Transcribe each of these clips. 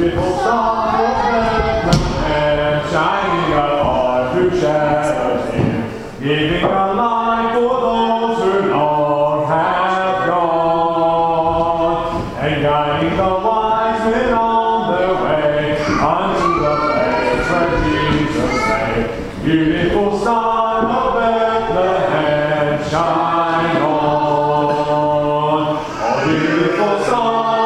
Beautiful star of Bethlehem, shining afar through shadows dim, giving a light for those who long have gone, and guiding the wise men on their way unto the place where Jesus lay. Beautiful star of Bethlehem, shine on. Oh, beautiful star.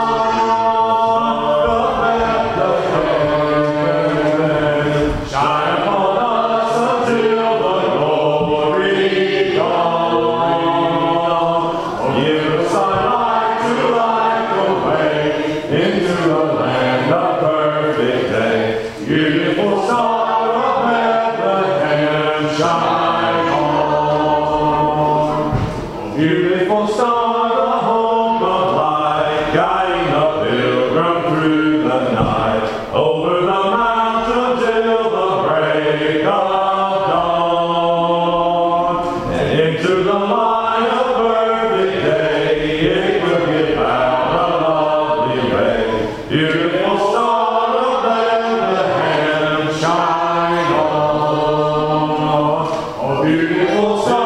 Beautiful star, the hope of light, guiding the pilgrim through the night, over the mountain till the break of dawn, and into the light of perfect day, it will give out a lovely ray. Beautiful star of Bethlehem, shine on. Oh, beautiful star.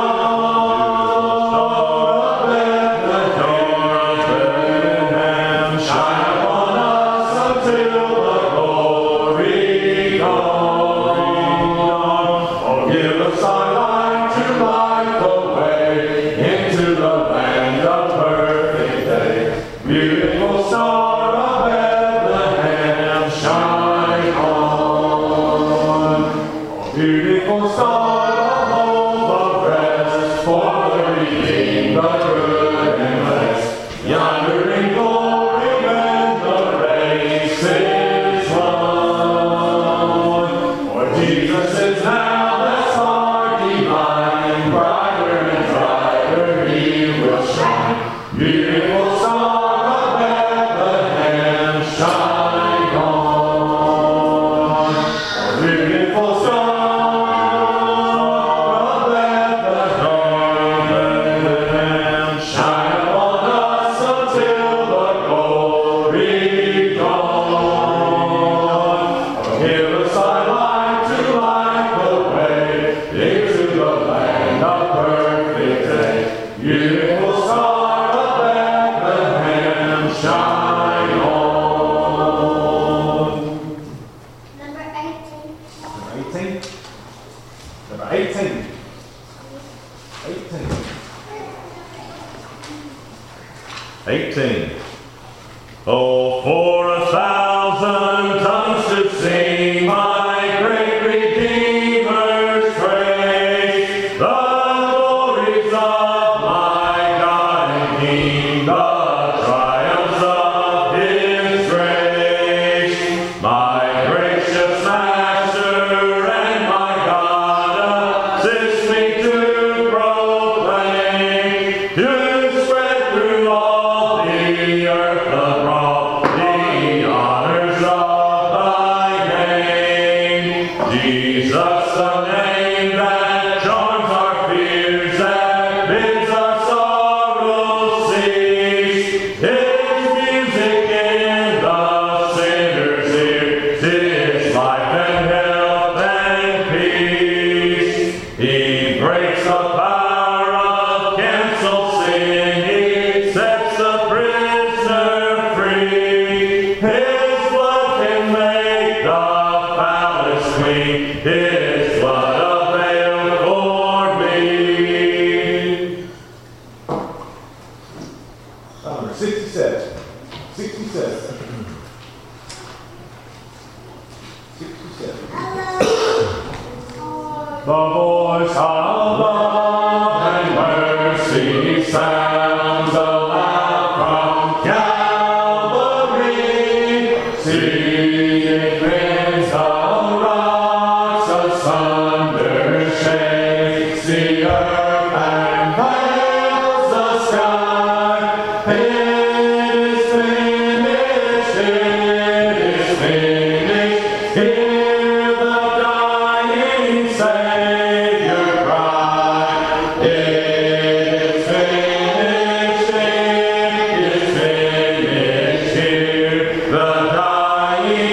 Beautiful star of Bethlehem, shine on. Beautiful star, the hope of rest, for the redeemed, the good and blessed. Yonder in glory when the race is won. For Jesus is now that star divine, brighter and brighter he will shine. Beautiful star. Beautiful star of Bethlehem, shine on. Number 18. Number 18. Number 18. 18. Oh, for 1,000 tongues to sing my great Redeemer's praise, the glories of His blood availed for me. Number 67. 67. 67. The voice of love and mercy sounds aloud from Calvary. See it rings the rocks asunder, shakes the earth and veils the sky. It is finished, it is finished. Hear the dying Savior cry. It is finished, it is finished. Hear the dying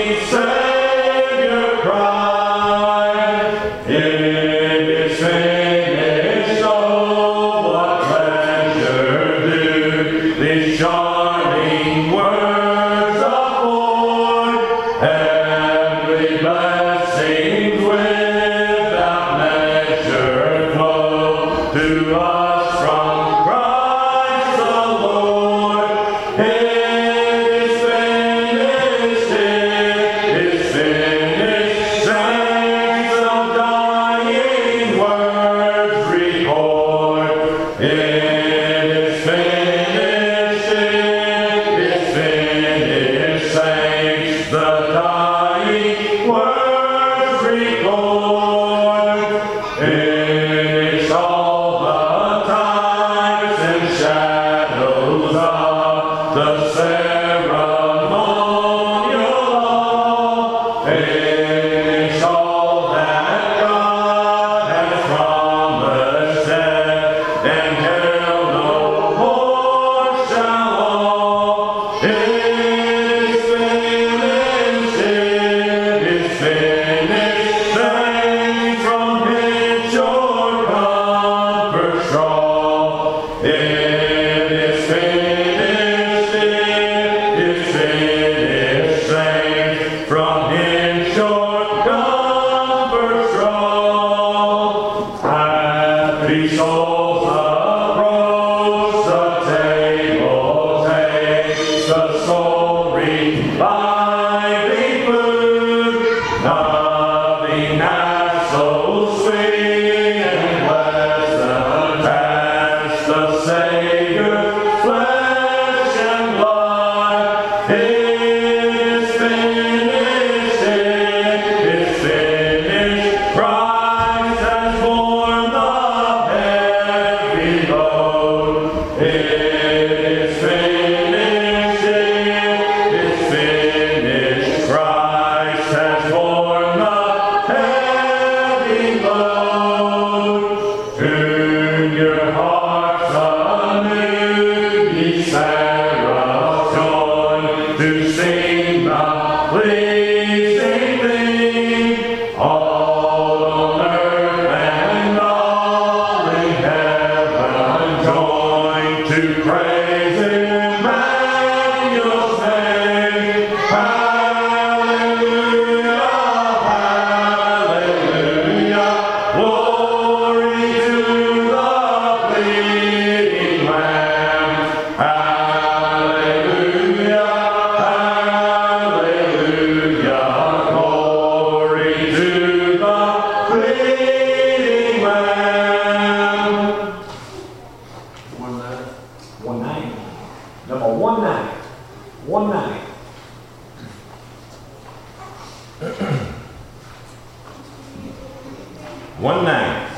1-9.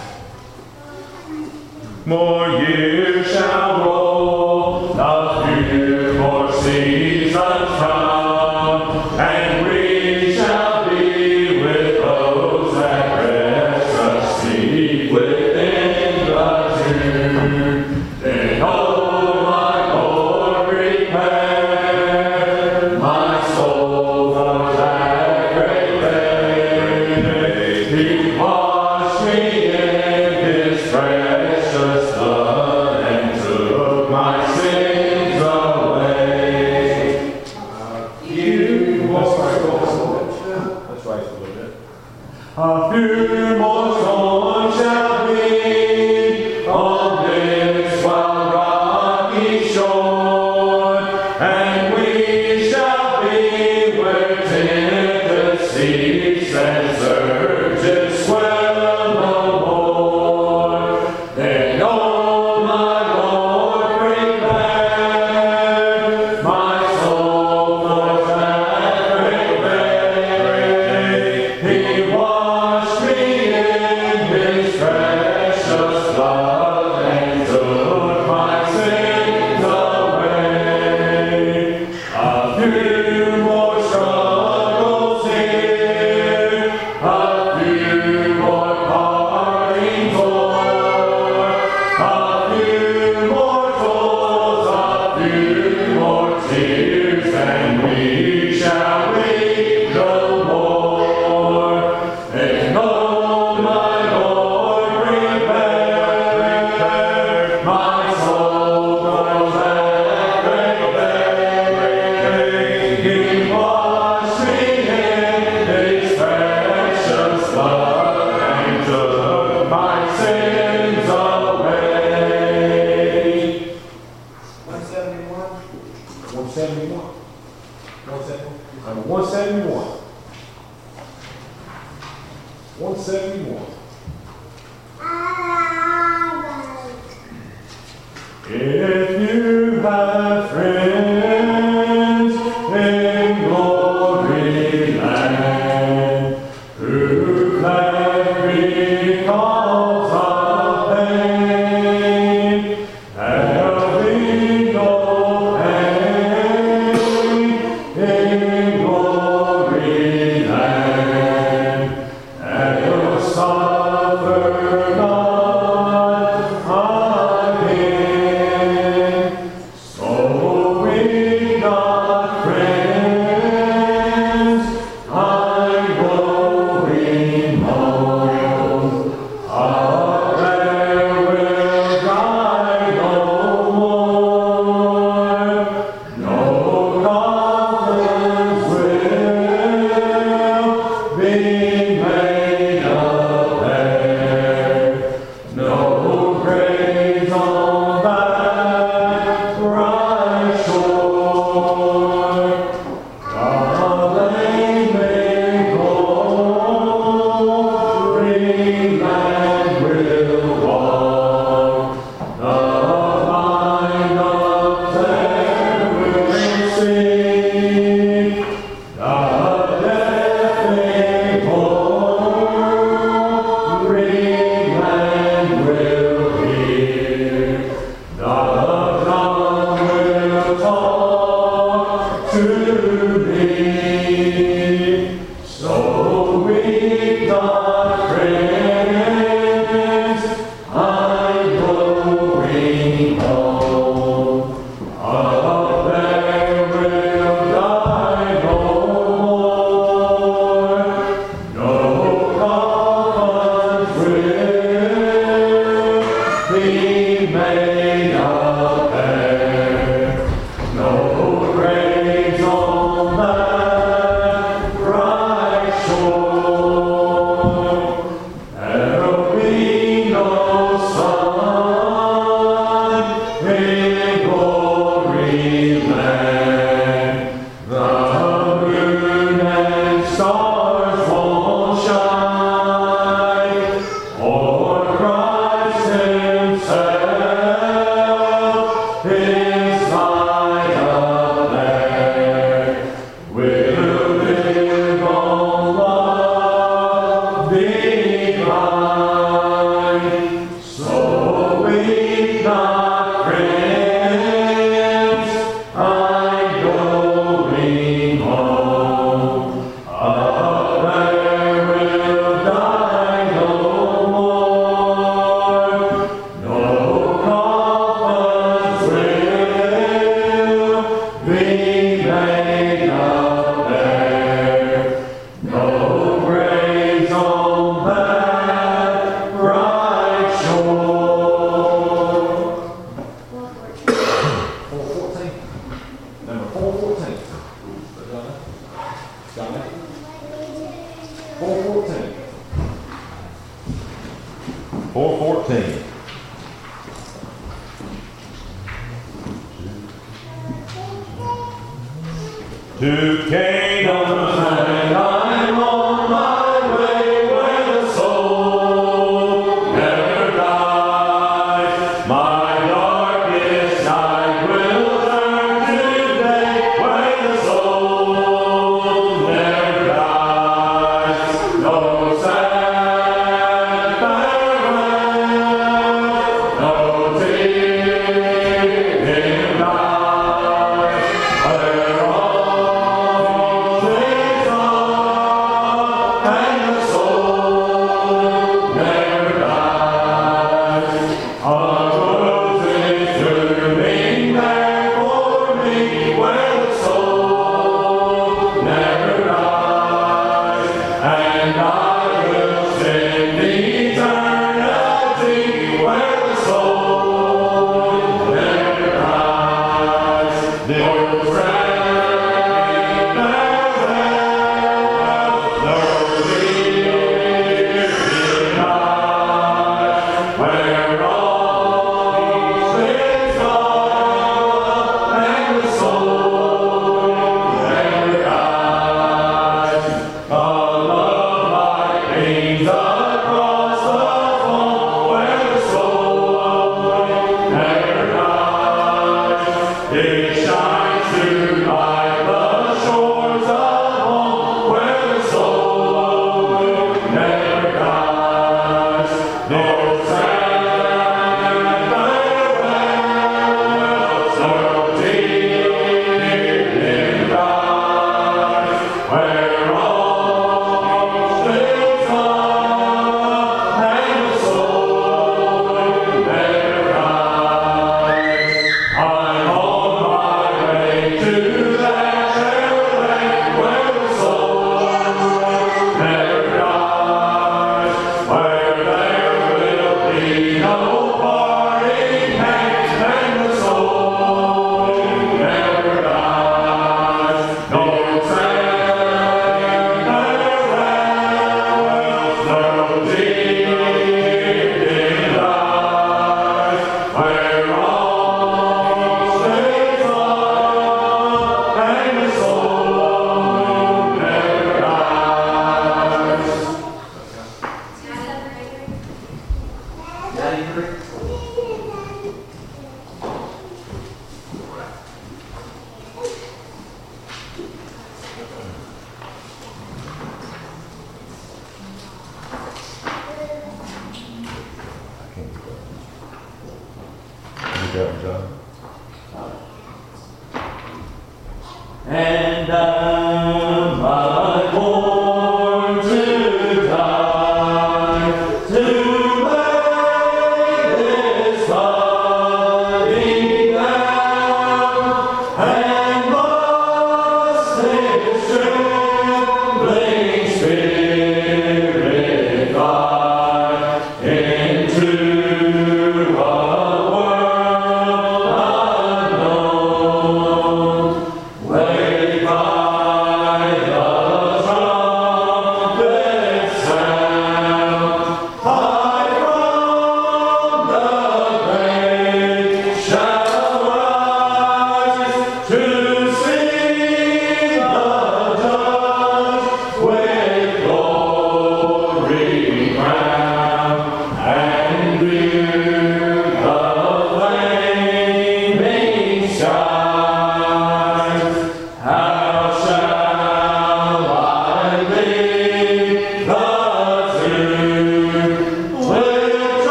More years shall roll, a few more seasons come, and we shall be with those that rest asleep within the tomb. Then, oh my Lord, prepare my soul for that great day. He washed me in His precious blood and took my sins away. You more Let's rise a little bit. A few more storms shall be on this wild rocky shore, and we shall be where tempest seas and surges swell no more. Then, oh my Lord, prepare my soul for that great day. He washed me in His precious blood and took my sins away. A few more struggles here, a few more partings o'er, a few more toils, a few more tears, and we shall weep no more. And oh my Lord, prepare my soul for that great day. He washed me in His precious blood and took my sins away. 171. 171. 171. 171. If you have friends in glory land who fled because of pain, there'll be no pain in glory land, and your sorrow 414. 414. To Canaan and I'm on my way where the soul never dies. My darkest night will turn to day where the soul never dies. No sad farewell, no tear in eyes. Where all things are and the soul never dies. A rose is turning back for me where the soul never dies. And I will sing eternity where the soul never dies. No strength, no health, no tear in eyes. Where all things are and the soul never dies. A love like wings across the foam where the soul never dies. It shines through like the shores of home where the soul never dies. No sad farewell, no tear in eyes. Where all things are and the soul never dies. I'm on my way to that fair land where the soul never dies. Where there will be no parting pangs and the soul never dies. No sad farewell, no tear in eyes. Where all things are and the soul never dies. Daddy, Rick. And am I born to die, to lay this body down, and must this trembling spirit fly into a world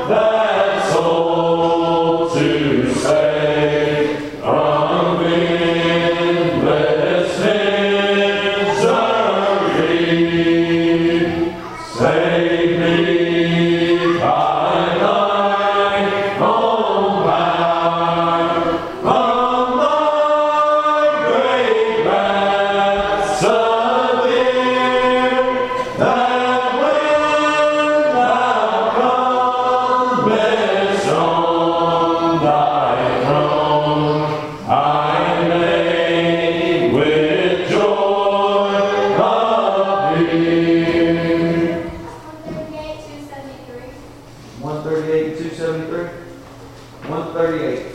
that soul to save from endless misery. Save me by thine own power from thy great wrath severe, that when thou comest on thy throne, I may with joy appear. 138, 273. 138, 273. 138.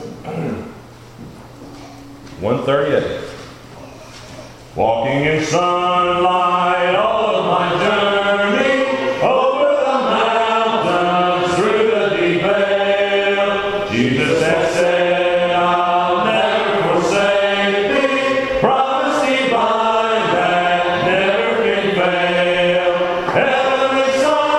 138. Walking in sunlight all of my journey, over the mountains, through the deep vale. Jesus has said, I'll never forsake thee, promise divine that never can fail. Heavenly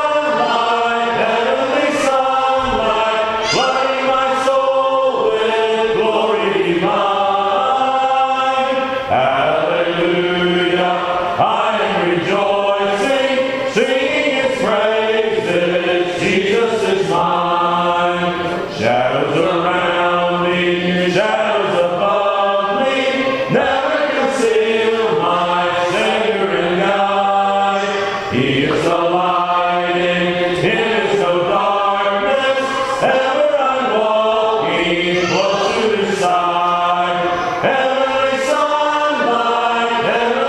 sunlight, flooding my soul with glory divine. Hallelujah, I am rejoicing, singing His praises. Jesus is mine. Shadows around me, shadows above me, never conceal my Savior and guide. He is the light, in Him is no darkness, ever I'm walking close to His side. Heavenly sunlight,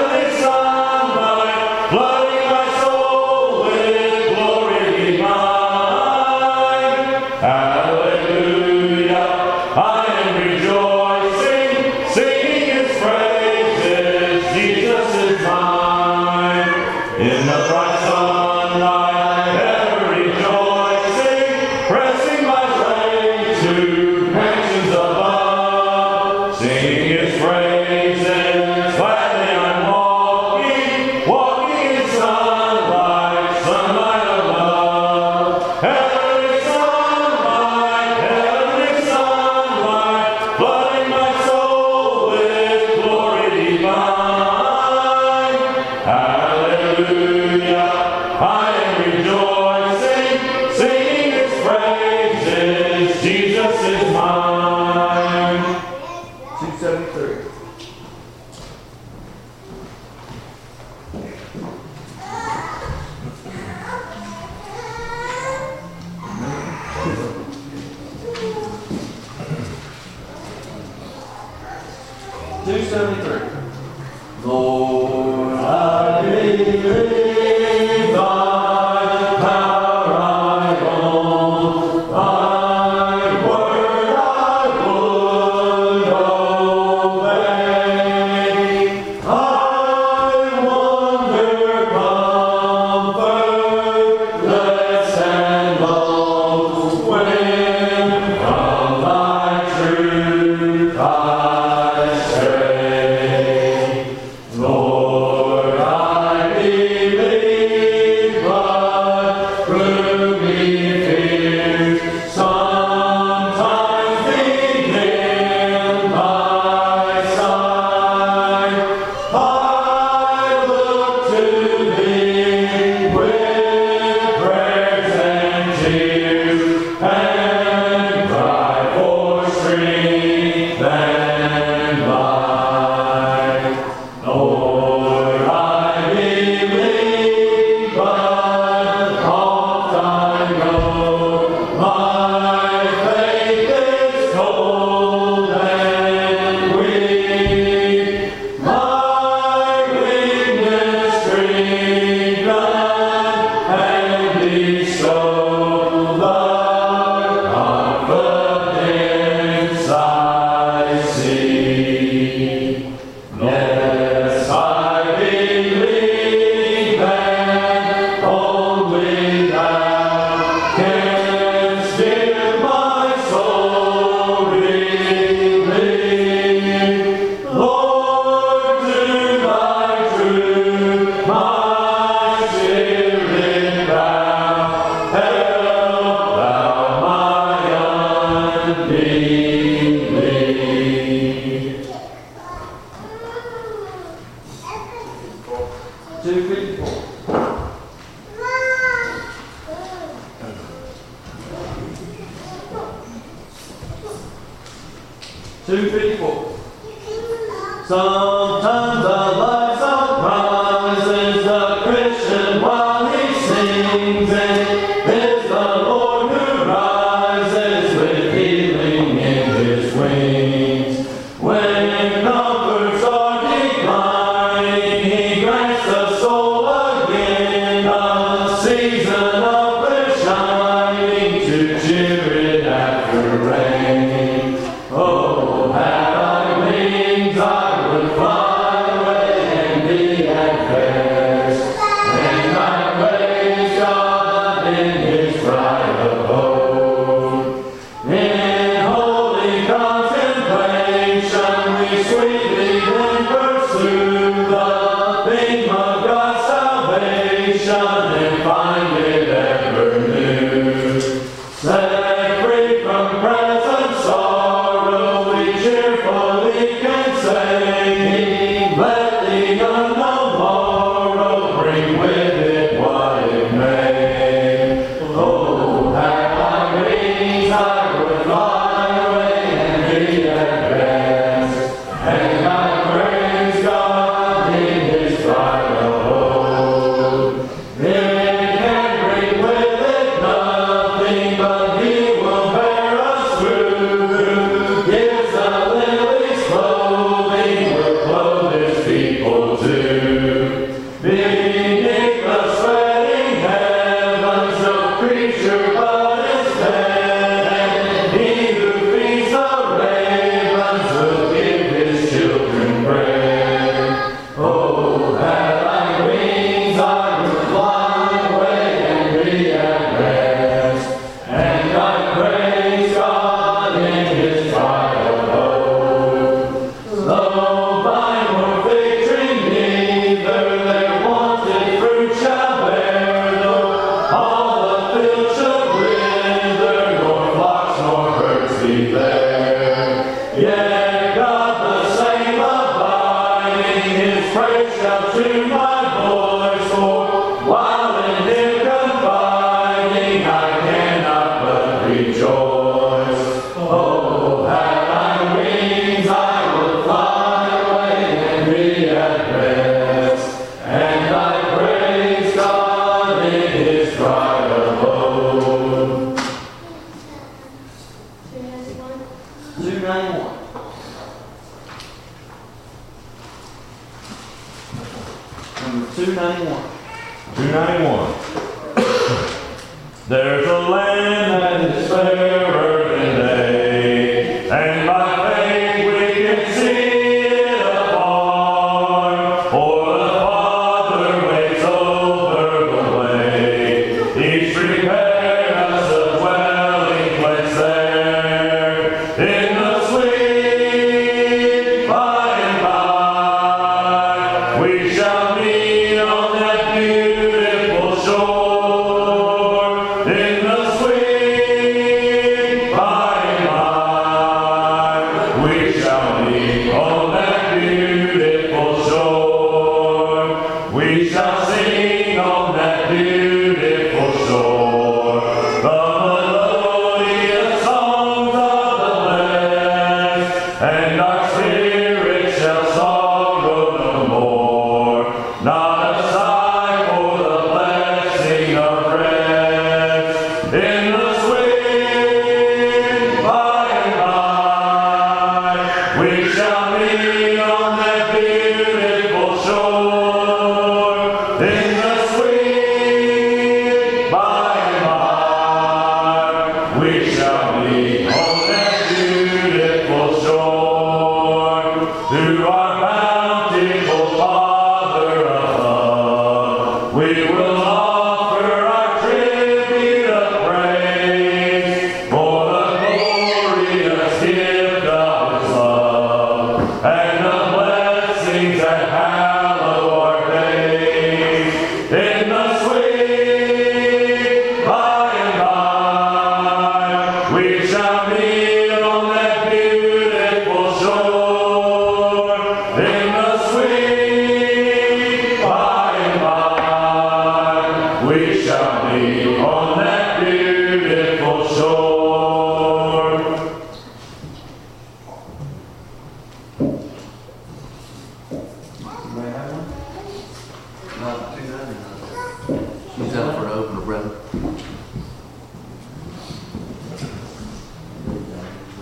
flooding my soul with glory divine. Hallelujah, I am rejoicing, singing His praises. Jesus is mine. In the bright sunlight, ever rejoicing, pressing my way to mansions above, singing His praises. Gladly I'm walking in sunlight of love. Heavenly sunlight, flooding my soul with glory divine. Hallelujah, I am rejoicing, singing His praises. Jesus is mine. 273. Lord, I believe Thy power I own, Thy word I would obey. I wonder, comfortless and low, when from Thy truth I stray. 254. Sometimes a light surprises the Christian while he sings, and it's the Lord who rises with healing in his wings. When comforts are declining, he grants the soul again a season of fresh shining to cheer it after rain. Oh, had I wings, I would fly away and be at rest, and I praise God in his bright abode. In holy contemplation we sweetly then pursue the theme of God's salvation and find it ever new. Set free from present sorrow, we cheerfully can say, let the unknown morrow bring with it what it may. Oh, had I wings, I would fly away and be at rest, and I praise God in his bright abode. It can bring with it nothing, but he will bear us through. Gives the lilies clothing, will clothe his people too. Beneath the sweating heavens, no creature but is dead. He who feeds the ravens will give his children bread. Oh, had I wings, I would fly away and be at rest, and I praise God in his bright abode. Though vine or fig tree neither their wanted fruit shall bear, though all the field should wither, nor flocks nor herds be there, yet God the same abiding, his praise shall tune my voice, for while in him confiding, I cannot but rejoice. Oh, had I wings, I would fly away and be at rest, and I praise God in his bright abode. 291. Number 291. 291. There's a land that is fairer than day, and by faith we can see it afar. For the Father waits over the way. He's prepared us a dwelling place there, in the sweet by and by. We shall meet on that beautiful shore, in the sweet by and by. We shall meet on that beautiful shore. We shall sing on that beautiful shore the melodious songs of the blessed, and our spirit shall sorrow no more. Not a sigh for the blessing of rest, in the sweet by and by. We shall meet on that beautiful shore, in the sweet by and by. We shall meet on that beautiful shore, through our bountiful Father above. We will offer our tribute of praise for the glorious gift of his love, and the blessings that hallow our days, in the sweet by and by. We shall meet on that beautiful shore,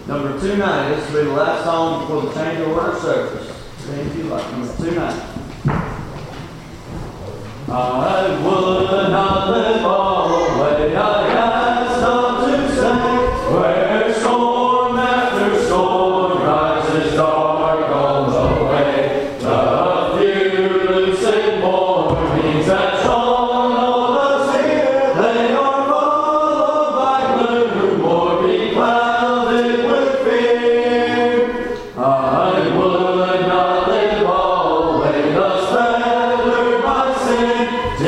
Number 290, this will be the last song for the change order service. If you like, number 290. I would not live always, I have some to say, where storm after storm rises dark on the way. The few lucid mornings that shone over here, they are followed by gloom or be clouded with fear. I would not live always, thus fettered by sin,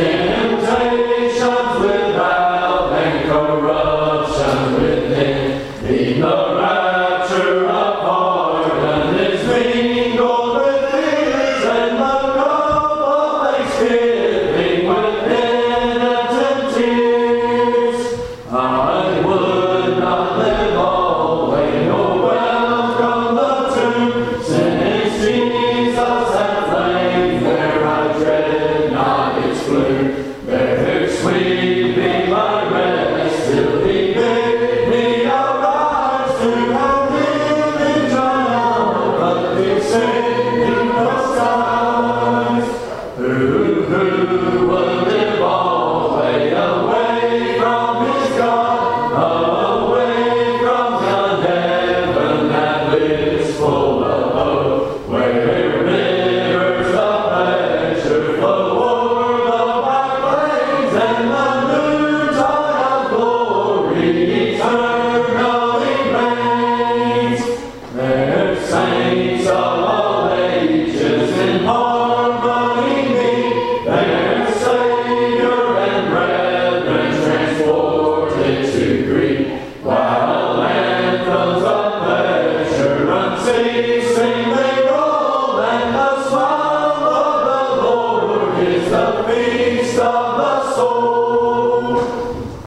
temptations without and corruption within. In the rapture of pardon is mingled with tears, and the cup of thanksgiving with penitent tears. I would not live always, nor welcome the tomb, since Jesus hath lain there. I dread not its gloom. There sweet be my rest till He bid me arise to have Him in triumph, but He sending the skies. Who would live always away from His God, away from yon heaven that blissful abode, where rivers of pleasure flow o'er the black plains, and the noontide of glory eternally reigns. There saints of all ages in harmony meet, their Savior and brethren transported to greet, while anthems of pleasure unceasing they roll, and the smile of the Lord is the feast of the soul.